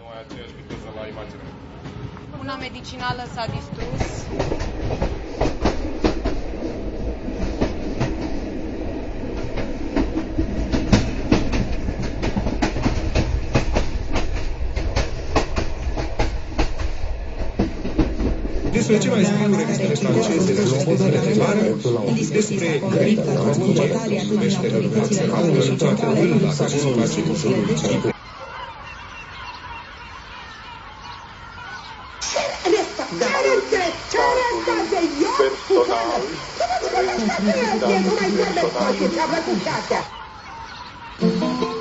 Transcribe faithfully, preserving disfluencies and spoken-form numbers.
nu ai aceeași viteză la imagine. Una medicinală s-a distrus. Despre ce mai scriu revistele franceze de societățile de vară, despre gripă, astenie, peștele vaccinală și toată vâlva care se face cu jurul țării. Personal,